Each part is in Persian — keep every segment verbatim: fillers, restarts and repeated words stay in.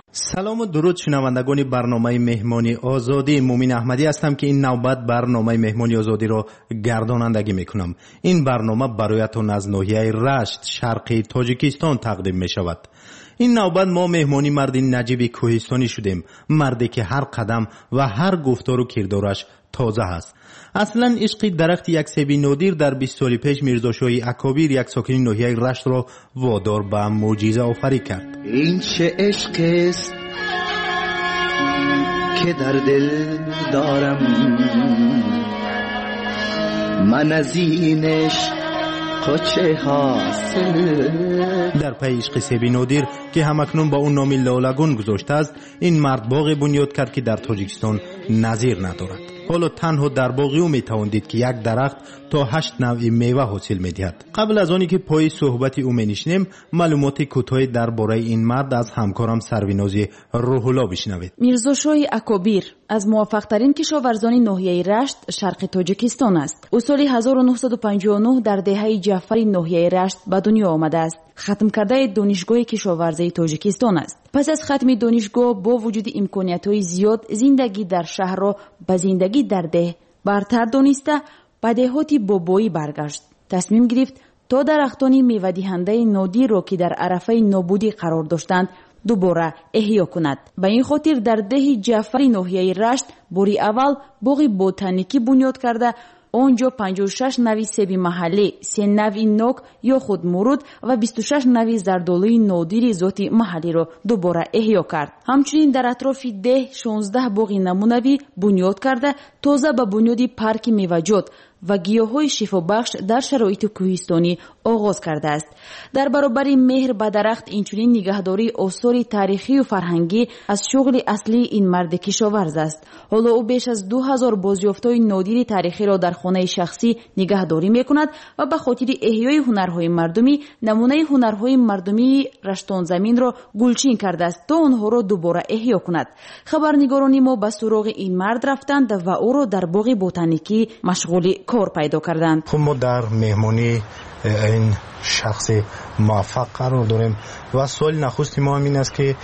سلام و درود شنوندگان برنامه مهمانی آزادی. مومین احمدی هستم که این نوبت برنامه مهمانی آزادی را گردانندگی میکنم. این برنامه برایتان از ناحیه رشت شرقی تاجیکستان تقدیم می شود. این نوبت ما مهمانی مرد نجیب کوهستانی شدیم، مردی که هر قدم و هر گفتار و کردارش تازه است. اصلا عشق درخت یک سیب نادر در بیست سال پیش میرزاشاه اکابیر یک ساکن ناحیه رشت را وادار به معجزه آفری کرد. این چه عشق است که در دل دارم، من از این عشق چه حاصل. در پی عشق سیب نادر که همکنون با اون نام لالگون گذاشته است، این مرد باغ بنیاد کرد که در تاجیکستان نظیر ندارد. حالا تنها در باغ او میتواندید که یک درخت تا هشت نوع میوه حاصل میدهد. قبل از آنی که پای صحبت او مینشینیم، معلومات کوتاهی درباره این مرد از همکارم سرویناز روح الله بشنوید. میرزاشاه اکابیر از موفق ترین کشاورزان ناحیه رشت شرق تاجیکستان است. او سال هزار و نهصد و پنجاه و نه در دهه جعفری ناحیه رشت به دنیا آمده است. ختم کرده دانشگاه کشاورزی تاجیکستان است. پس از ختم دانشگاه با وجود امکانیت‌های زیاد، زندگی در شهر را به زندگی در ده برتر دانسته به دهات بابایی برگشت. تصمیم گرفت تا درختان میوه دهنده نادر را که در عرفه نابودی قرار داشتند دوباره احیا کند. به این خاطر در ده جعفری ناحیه رشت باری اول باغ بوتانیکی بنیاد کرده. آنجا پنجاه و شش نوع سیب محلی، سه نوع نوک یا خود مرود و بیست و شش نوع زردآلوی نادر ذات محلی را دوباره احیا کرد. همچنین در اطراف ده شانزده باغ نمونوی بنیاد کرده تازه به بنیاد پارک میوه‌جات و گیاهای شفابخش در شرایط کوهستانی آغاز کرده است. در برابر مهر به درخت اینچنین نگهداری آثار تاریخی و فرهنگی از شغل اصلی این مرد کشاورز است. حالا او بیش از دو هزار بازیافت‌های نادر تاریخی را در خانه شخصی نگهداری می‌کند و به خاطر احیای هنرهای مردمی نمونه هنرهای مردمی رشتان زمین را گلچین کرده است تا آنها را دوباره احیا کند. خبرنگاران ما به سراغ این مرد رفتند و او را در باغ بوتانیکی مشغول کار پیدا کردند. خب ما در مهمانی این شخص موفق قرار داریم و سوال نخستی ما همین است که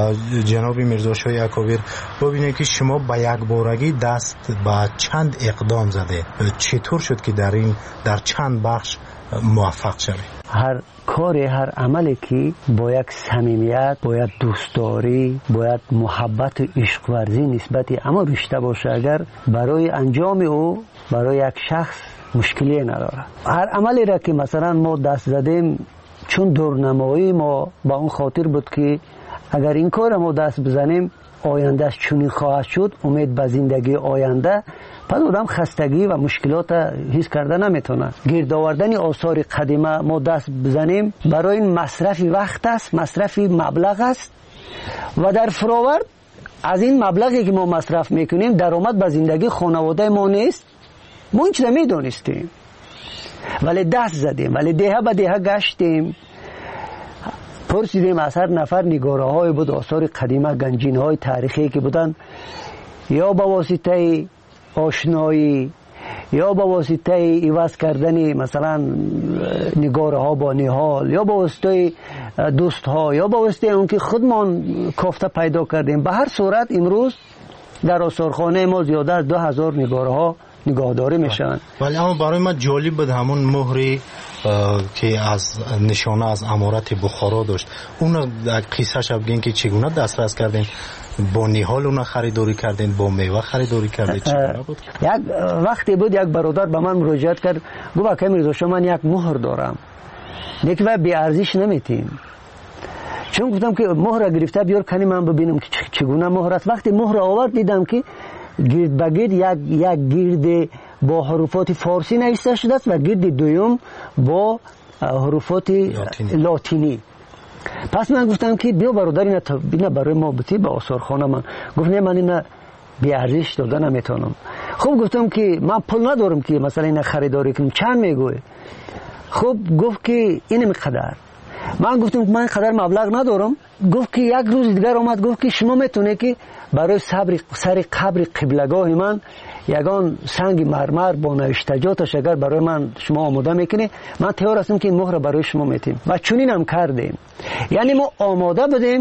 جناب میرزاشاه اکابیر ببینه که شما با یک بارگی دست با چند اقدام زده، چطور شد که در این در چند بخش موفق شده؟ هر کار هر عملی که باید صمیمیت، باید دوستداری، باید محبت و عشق ورزی نسبتی اما رشته باشه. اگر برای انجام او برای یک شخص مشکلی نداره. هر عملی را که مثلا ما دست زدیم چون دورنمایی ما با اون خاطر بود که اگر این کار ما دست بزنیم آیندهش چونی خواهد شد، امید به زندگی آینده. پس آدم خستگی و مشکلات حس کرده نمیتونه. گرد آوردن آثار قدیمه ما دست بزنیم برای این مصرف وقت است، مصرف مبلغ است و در فراورد از این مبلغی که ما مصرف میکنیم درآمد به زندگی خانواده ما نیست. ما این چیزا میدونستیم ولی دست زدیم، ولی دهه به دهه گشتیم، پرسیدیم از هر نفر نگاره های بود، آثار قدیمه، گنجین های تاریخی که بودن، یا با واسطه آشنایی یا با واسطه عوض کردن مثلا نگاره ها با نهال یا با واسطه دوست ها یا با واسطه اون که خودمان کافته پیدا کردیم. به هر صورت امروز در آثارخانه ما زیاده از دو هزار نگاره ها نگهداری میشن. ولی اما برای من جالب بود همون مهری که از نشانه از امارت بخارا داشت، اون قصه شب بگین که چگونه دسترس کردین؟ با نهال اون خریداری کردین، با میوه خریداری کردین، چگونه بود؟ یک وقتی بود یک برادر به من مراجعت کرد، گفت که میرزا من یک مهر دارم لیکن و بی ارزش نمیتیم. چون گفتم که مهر گرفته بیار کنی من ببینم که چگونه مهر است. وقتی مهر آورد دیدم که گرد به گرد یک یک گرد با حروفات فارسی نوشته شده است و گرد دوم با حروفات لاتینی. لاتینی. پس من گفتم که بیا برادر اینا اینا برای ما بتی به آثارخانه من. گفت نه من اینا بی ارزش دادن نمیتونم. خب گفتم که من پول ندارم که مثلا اینا خریداری کنم. چند میگوی؟ خب گفت که این مقدار. من گفتم که من قدر مبلغ ندارم. گفت که یک روز دیگر اومد گفت که شما میتونه که برای صبر سر قبر قبلگاه من یگان سنگ مرمر با نوشتجاتش اگر برای من شما آماده میکنی من تیار هستم که این مهر برای شما میتیم و چنین هم کردیم. یعنی ما آماده بودیم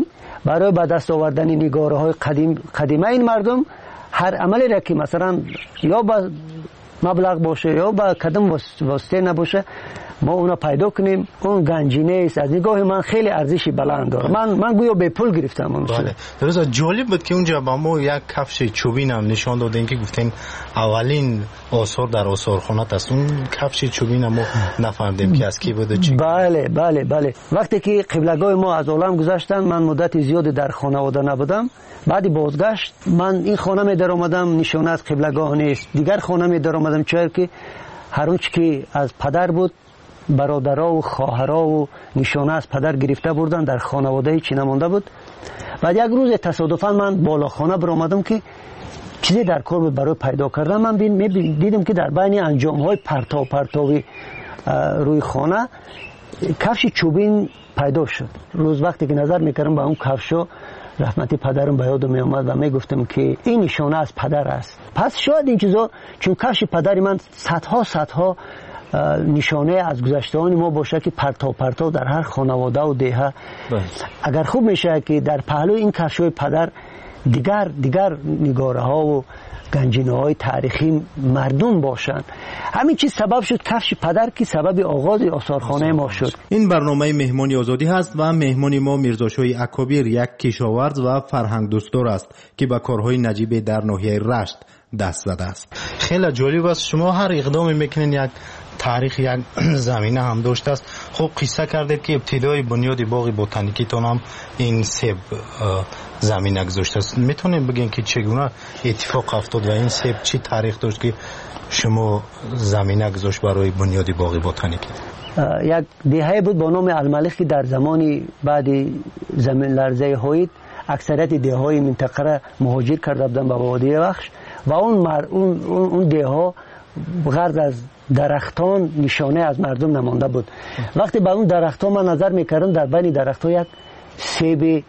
برای به دست آوردن نگاره های قدیم قدیمه این مردم هر عملی را که مثلا یا با مبلغ باشه یا با کدام واسطه نباشه ما اونا پیدا کنیم. اون گنجینه است، از نگاه من خیلی ارزشی بلند داره. من من گویا به پول گرفتم اون. بله درست. جالب بود که اونجا با ما یک کفش چوبین هم نشان دادین که گفتین اولین آثار در آثارخانه است. اون کفش چوبین ما نفهمیدیم که از کی بوده چی. بله بله بله. وقتی که قبلگاه ما از عالم گذشتن من مدت زیادی در خانواده نبودم. بعدی بازگشت من این خانه می در اومدم، نشانه از قبلگاه نیست. دیگر خانه می در اومدم چرا که هر اونچه که از پدر بود برادرها و خواهرها و نشانه از پدر گرفته بردن در خانواده چی نمونده بود. بعد یک روز تصادفاً من بالا خانه بر آمدم که چیزی در کار بود برای پیدا کردن. من دیدم که در بین انجام های پرتاب پرتابی روی خانه کفش چوبین پیدا شد. روز وقتی که نظر میکردم به اون کفشو رحمتی پدرم به یادم می اومد و می گفتم که این نشانه از پدر است. پس شاید این چیزا چون کفش پدری من صدها صدها نشانه از گذشته‌های ما باشه که پرتاب پرتاب در هر خانواده و دهه اگر خوب میشه که در پهلوی این کفش‌های پدر دیگر دیگر نگاره ها و گنجینه های تاریخی مردم باشند. همین چیز سبب شد کفش پدر که سبب آغاز آثارخانه ما شد. این برنامه مهمانی آزادی هست و مهمانی ما میرزاشاه اکابیر یک کشاورز و فرهنگ دوستدار است که با کارهای نجیب در ناحیه رشت دست زده است. خیلی جالب است. شما هر اقدامی میکنین یک تاریخ یک زمینه هم داشته است. خب قصه کردید که ابتدای بنیاد باغ بوتانیکی تون هم این سیب زمینه گذاشته است. میتونین بگین که چگونه اتفاق افتاد و این سیب چی تاریخ داشت که شما زمینه گذاشت برای بنیاد باغ بوتانیکی؟ یک دهه بود با نام الملک که در زمانی بعد زمین لرزه هوید اکثریت دهه های منطقه را مهاجر کرده بودن به وادی بخش و اون مر اون اون دهه ها غرض از درختان نشانه از مردم نمانده بود. وقتی به اون درختان من نظر میکردم در بین درختان یک سیب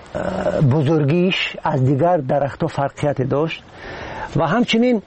بزرگیش از دیگر درختان فرقیت داشت و همچنین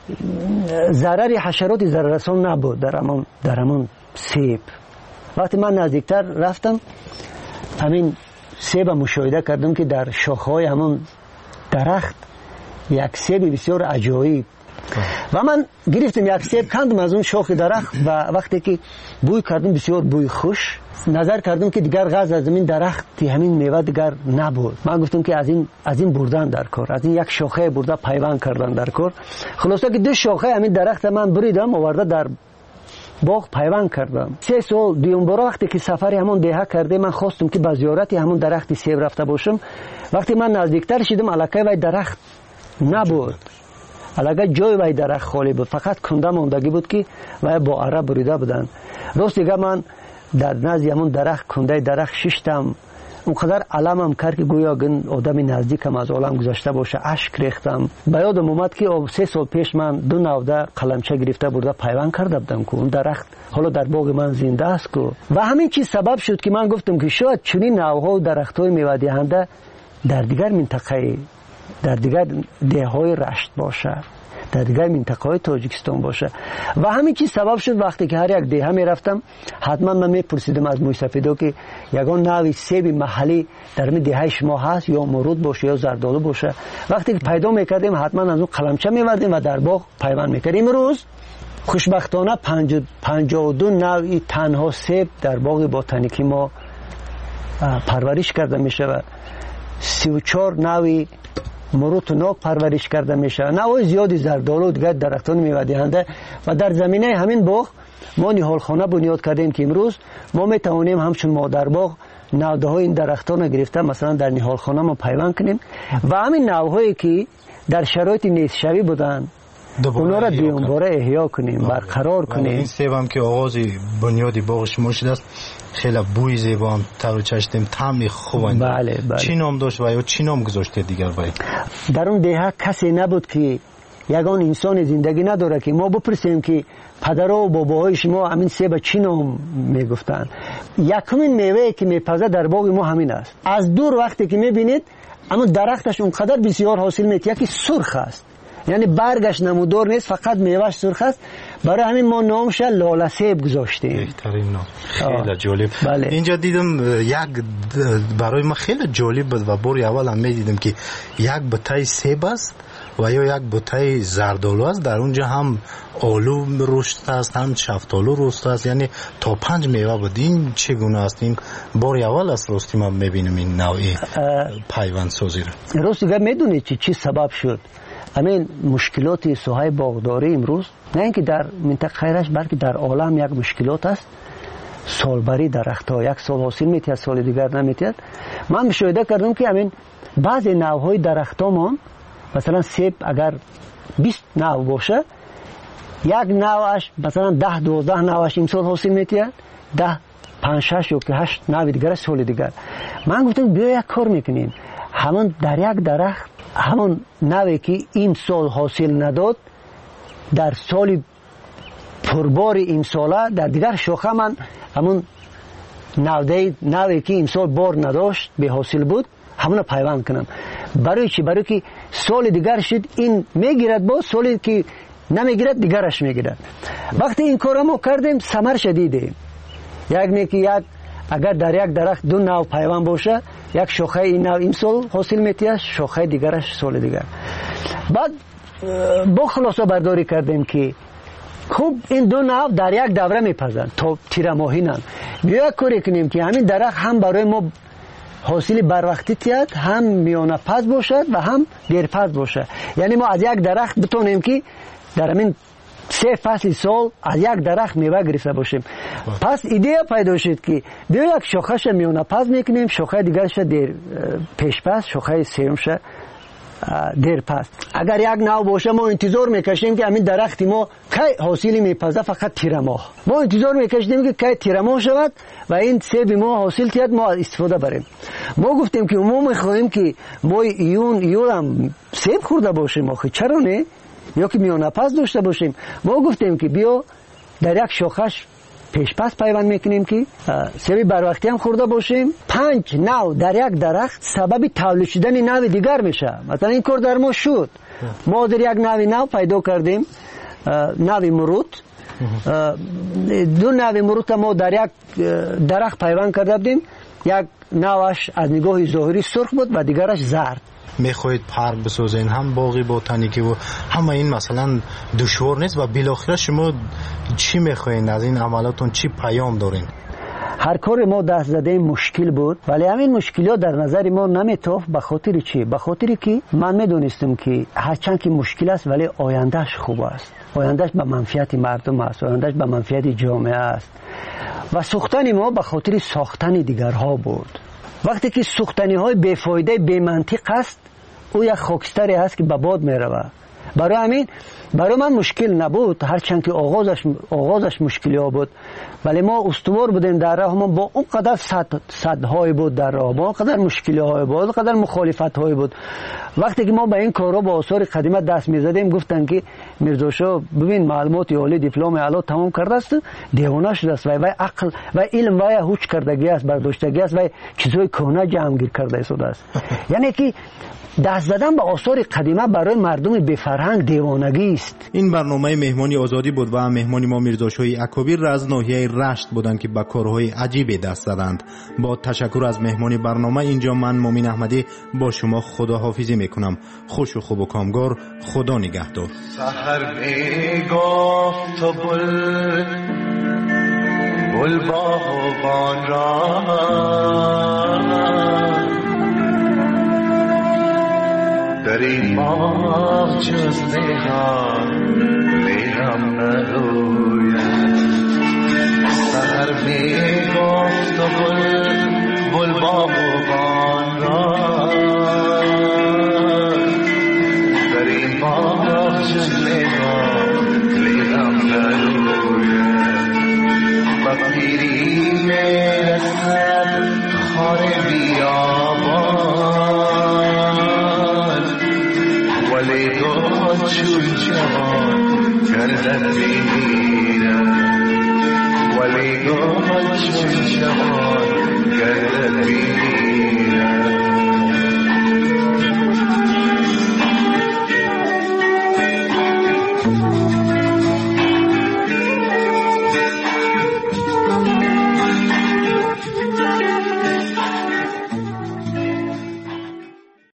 ضرر حشرات ضرررسان نبود در همون در همون سیب. وقتی من نزدیکتر رفتم همین سیب مشاهده کردم که در شاخه‌های همون درخت یک سیب بسیار عجایب و من گرفتم یک سیب کندم از اون شاخ درخت و وقتی که بوی کردم بسیار بوی خوش نظر کردم که دیگر غاز از این درخت همین میوه دیگر نبود. من گفتم که از این از این بردن در کار، از این یک شاخه برده پیوند کردن در کار. خلاصه که دو شاخه همین درخت من بریدم آورده در باغ پیوند کردم. سه سال دیوم برا وقتی که سفری همون دهه کرده من خواستم که به زیارت همون درخت سیب رفته باشم. وقتی من نزدیکتر شدم الکه وای درخت نبود، الگه جای وای درخت خالی بود، فقط کنده موندگی بود که وای با عرب بریده بودن. راست دیگه من در نزد همون درخت کنده درخت ششتم، اونقدر علمم کرد که گویا گن آدم نزدیکم از عالم گذشته باشه. اشک ریختم. به یادم اومد که سه سال پیش من دو نوده قلمچه گرفته برده پیوند کرده بودم که اون درخت حالا در باغ من زنده است که و همین چیز سبب شد که من گفتم که شاید چنین نوها و درخت‌های میوه دهنده در دیگر منطقه در دیگر دههای رشت باشه، در دیگر منطقه های تاجیکستان باشه و همین چیز سبب شد وقتی که هر یک دهه می رفتم حتما من می پرسیدم از موی سفیدا که یگان نوی سیب محلی در می دهه شما هست یا مرود باشه یا زردالو باشه. وقتی که پیدا می کردیم حتما از اون قلمچه می وردیم و در باغ پیوند می کردیم. امروز خوشبختانه پنجاه و دو نوعی تنها سیب در باغ بوتانیکی ما پرورش کرده میشه و سی و چهار نوعی مرود و ناک پرورش کرده میشه، نوع زیادی زردالو دیگر درختان میوه دهنده و در زمینه همین باغ ما نهالخانه بنیاد کردیم که امروز ما میتوانیم همچون ما در باغ نوهای این درختان رو گرفته مثلا در نهالخانه ما پیوند کنیم و همین نوهایی که در شرایط نیست شوی بودن اونا را دوباره احیا کنیم، برقرار کنیم. این سیب هم که آغاز بنیاد باغ شما شده است، خیلی بوی زیبا هم تر و چشتیم، طعمی خوبه. بله بله. چی نام داشت و یا چی نام گذاشته دیگر باید؟ در اون دهه کسی نبود که یگان انسان زندگی نداره که ما بپرسیم که پدر و باباهای شما همین سیب چی نام میگفتن. یکمین میوه که میپزه در باغ ما همین است. از دور وقتی که میبینید اما درختش اونقدر بسیار حاصل میده که سرخ است یعنی برگش نمودار نیست، فقط میوهش سرخ است. برای همین ما نامش لاله سیب گذاشتیم. بهترین نام. خیلی جالب. بله. اینجا دیدم یک برای ما خیلی جالب بود و بار اول هم میدیدم که یک بوته سیب است و یا یک بوته زردآلو است، در اونجا هم آلو رشد است هم شفتالو رشد است، یعنی تا پنج میوه بود. این چگونه است؟ این بار اول است راستی ما میبینیم این نوعی پیوند سازی را. راست دیگه میدونید چی چی سبب شد همین مشکلات ساحه باغداری امروز؟ نه اینکه در منطقه خیرش بلکه در عالم یک مشکلات است. سالبری درخت‌ها یک سال حاصل میتید سال دیگر نمیتید. من مشاهده کردم که همین بعضی نوع‌های درخت‌هامون مثلا سیب اگر بیست نوع باشه، یک نوعش مثلا ده دوازده نوعش امسال حاصل میتید، ده پنج شش یا که هشت نوع دیگر سال دیگر. من گفتم بیا یک کار میکنیم، همون در یک درخت همون نوعی که این سال حاصل نداد در سال پربار این ساله در دیگر شاخه من همون نوعی نوعی که این سال بار نداشت به حاصل بود همون پیوند کنم. برای چی؟ برای که سال دیگر شد این میگیرد، با سالی که نمیگیرد دیگرش میگیرد. وقتی این کار ما کردیم ثمر شدیدیم. یک نیکی یک اگر در یک درخت دو نوع پیوند باشه، یک شاخه این نوع این سال حاصل میتید، شاخه دیگرش سال دیگر. بعد با خلاصه برداری کردیم که خوب این دو نوع در یک دوره میپزند تا تیر ماهینن. بیا کاری کنیم که همین درخت هم برای ما حاصل بر وقتی تید، هم میانه پز باشد و هم دیر پز باشه. یعنی ما از یک درخت بتونیم که در همین سه فصل سال از یک درخت میوه گرفته باشیم. پس ایده پیدا شد که بیا یک شاخهش میانه پز میکنیم، شاخه دیگرش دیر پیش پز، شاخه سومش دیر پس. اگر یک نوع باشه ما انتظار میکشیم که همین درختی ما کی حاصلی میپزه، فقط تیر ماه ما انتظار میکشیم که کی تیر ماه شود و این سیب ما حاصل تید ما استفاده بریم. ما گفتیم که ما میخواهیم که ما ایون ایون هم سیب خورده باشیم، آخه چرا نه؟ یا که میانه پس داشته باشیم. ما گفتیم که بیا در یک شاخش پیش پس پیوند میکنیم که سیب بر وقتی هم خورده باشیم. پنج نوع در یک درخت سبب تولید شدن نوع دیگر میشه. مثلا این کار در ما شد، ما در یک نوع نو پیدا کردیم، نوع مرود. دو نوع مرود ما در یک درخت پیوند کرده بودیم، یک نوعش از نگاه ظاهری سرخ بود و دیگرش زرد. میخواید پارک بسازین هم باغی بوتانیکی و همه این مثلا دشوار نیست و بالاخره شما چی میخواین از این عملاتون، چی پیام دارین؟ هر کار ما دست زده مشکل بود، ولی همین مشکلات در نظر ما نمیتافت. به خاطر چی؟ به خاطر که من میدونستم که هرچند که مشکل است ولی آیندهش خوب است، آیندهش به منفعت مردم است، آیندهش به منفعت جامعه است. و سوختن ما به خاطر ساختن دیگرها بود. وقتی که سوختنی های بیفایده بی منطق است، او یک خاکستری هست که به باد می رود. برای همین برای من مشکل نبود، هرچند که آغازش آغازش مشکلی ها بود، ولی ما استوار بودیم در راه. ما با اون قدر صد صد های بود در راه، با اون قدر مشکلی های بود، اون قدر مخالفت های بود. وقتی که ما به این کارا با آثار قدیمت دست می زدیم، گفتن که میرزا شاه ببین معلومات عالی دیپلم اعلی تمام کرده است، دیوانه شده است و وی عقل و علم و هوش کردگی است، برداشتگی است و چیزای کهنه جمع گیر کرده است. یعنی که دست زدن به آثار قدیمه برای مردم بی فرهنگ دیوانگی است. این برنامه مهمانی آزادی بود و مهمانی ما میرزا شاه اکابیر از ناحیه رشت بودند که با کارهای عجیبی دست زدند. با تشکر از مهمانی برنامه اینجا من مومین احمدی با شما خداحافظی میکنم. خوش و خوب و کامگار. خدا نگهدار. سحر میگفت تو بل بل باغبان را در این باغ جز نگاه لیلم نروید. سحر میگفت تو بل بل باغبان را در این باغ جز نگاه لیلم نروید. و پیری میرسد خار بیابان ولی تو چون جوان گردد میگیرد، ولی تو چون جوان